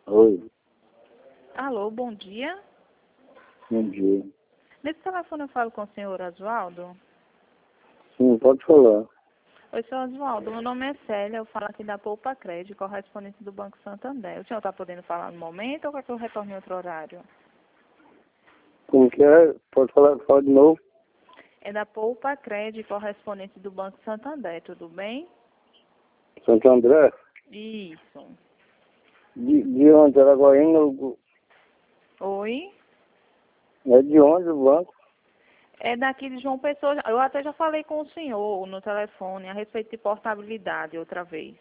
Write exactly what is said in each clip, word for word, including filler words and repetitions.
Oi, Alô, bom dia. bom dia. Nesse telefone eu falo com o senhor Oswaldo. Sim, pode falar. Oi, senhor Oswaldo, meu nome é Célia, eu falo aqui da Poupa Crédito, correspondente do Banco Santander. O senhor está podendo falar no momento ou quer que eu retorne em outro horário? Como que é? Pode falar, fala de novo. É da Poupa Crédito, correspondente do Banco Santander, tudo bem? Santo André? Isso. De, de onde? Araguaína? o- Oi? É de onde o banco? É daqui de João Pessoa. Eu até já falei com o senhor no telefone a respeito de portabilidade outra vez.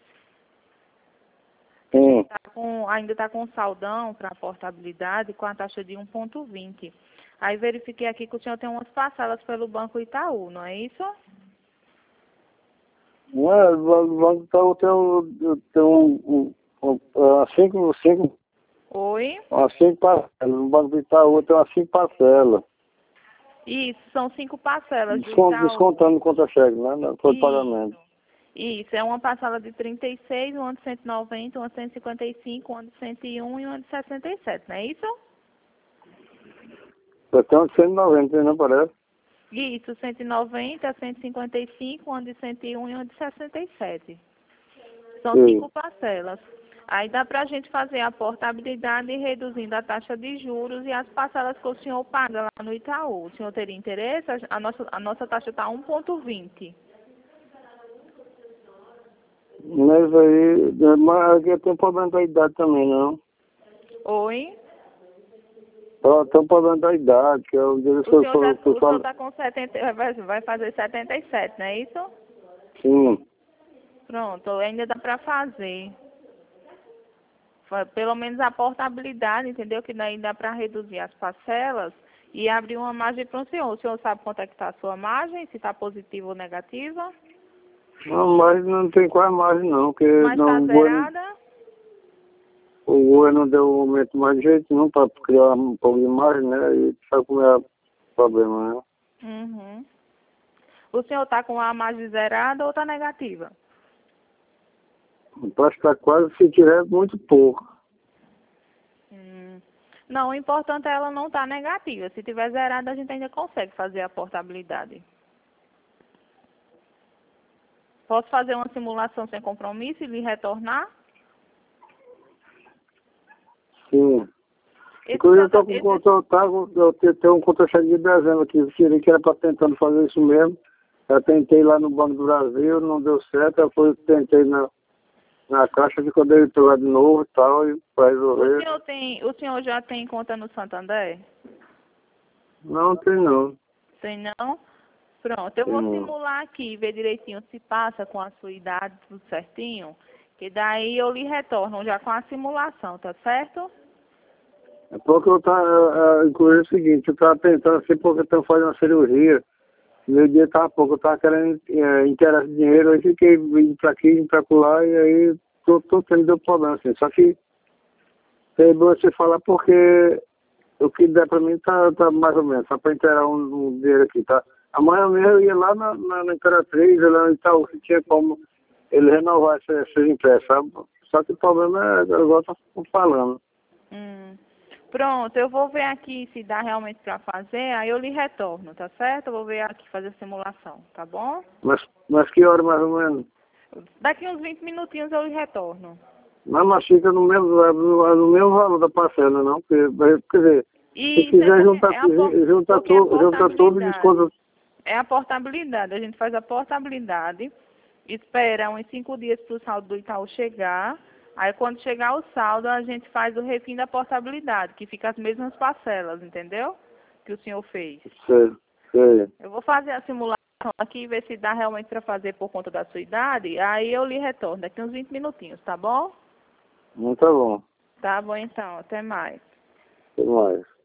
Sim. Tá com, ainda está com saldão para portabilidade com a taxa de um vírgula vinte. Aí verifiquei aqui que o senhor tem umas parcelas pelo Banco Itaú, não é isso? Não é, o banco Itaú tem, um, tem um, um, um, umas cinco, cinco, Oi? umas cinco parcelas. No banco do Itaú tem umas cinco parcelas. Isso, são cinco parcelas do Descont, Itaú. descontando no contra-cheque, né? Não foi Isso. pagamento. Isso, é uma parcela de trinta e seis, uma de cento e noventa, uma de cento e cinquenta e cinco, uma de cento e um e uma de sessenta e sete, não é isso? Só tem um de cento e noventa, não parece? Isso, cento e noventa, cento e cinquenta e cinco, uma de cento e um e uma de sessenta e sete. São Sim. cinco parcelas. Aí dá para a gente fazer a portabilidade reduzindo a taxa de juros e as parcelas que o senhor paga lá no Itaú. O senhor teria interesse? A nossa, a nossa taxa está um vírgula vinte. Mas aí, mas aqui tem um problema da idade também, não? Oi? Ó, tem um problema da idade, que é o dia O que eu senhor já, fui o senhor falar. está com setenta, vai vai fazer setenta e sete, não é isso? Sim. Pronto, ainda dá para fazer. Fa- Pelo menos a portabilidade, entendeu? Que daí dá para reduzir as parcelas e abrir uma margem para o senhor. O senhor sabe quanto é que está a sua margem, se está positiva ou negativa? Não, mas não tem quase margem não, porque Mas está não, o governo, zerada? o governo não deu um aumento mais de jeito não para criar um pouco de margem, né? E sabe como é o problema, né? Uhum. O senhor está com a margem zerada ou está negativa? Parece que está quase, se tiver, muito pouco. Hum. Não, o importante é ela não estar negativa. Se tiver zerada, a gente ainda consegue fazer a portabilidade. Posso fazer uma simulação sem compromisso e lhe retornar? Sim. Esse Inclusive eu seu, estou com esse, conta, eu tava- eu te- tenho um contra-cheque de dezembro aqui, eu tirei que era para tentando fazer isso mesmo. Eu tentei lá no Banco do Brasil, não deu certo, eu fui, tentei na, na caixa, ficou dentro lá de novo e tal, e para o resolver. senhor tem, o senhor já tem conta no Santander? Não tem não. Tem não? Pronto, eu Tem vou não. simular aqui, ver direitinho se passa com a sua idade, tudo certinho. Que daí eu lhe retorno já com a simulação, tá certo? É porque eu tava, inclusive é o seguinte, eu tava tentando assim, porque eu tô fazendo uma cirurgia, meu dia tava pouco, eu tava querendo é, inteirar esse dinheiro, aí fiquei indo pra aqui, indo pra lá, e aí tô, tô tendo deu problema, assim. Só que é bom você falar porque o que der pra mim tá, tá mais ou menos, só pra inteirar um, um dinheiro aqui, tá? Amanhã mesmo eu ia lá na, na, na Imperatriz, lá no Itaú, se tinha como ele renovar esses, esses impressos, sabe? Só que o problema é, igual eu tô falando. Hum. Pronto, eu vou ver aqui se dá realmente para fazer, aí eu lhe retorno, tá certo? Eu vou ver aqui fazer a simulação, tá bom? Mas, mas que hora mais ou menos? Daqui uns vinte minutinhos eu lhe retorno. Mas, mas fica no mesmo, no, no mesmo valor da parcela, não? Porque, quer dizer, se E isso é quiser porque juntar, é, a, por- juntar, porque é to, juntar todo o portabilidade. desconto. É a portabilidade. A gente faz a portabilidade, espera uns cinco dias para o saldo do Itaú chegar. Aí quando chegar o saldo, a gente faz o refim da portabilidade, que fica as mesmas parcelas, entendeu? Que o senhor fez. Sei, sei. Eu vou fazer a simulação aqui e ver se dá realmente para fazer por conta da sua idade. Aí eu lhe retorno daqui uns vinte minutinhos, tá bom? Não tá bom. Tá bom então, até mais. Até mais.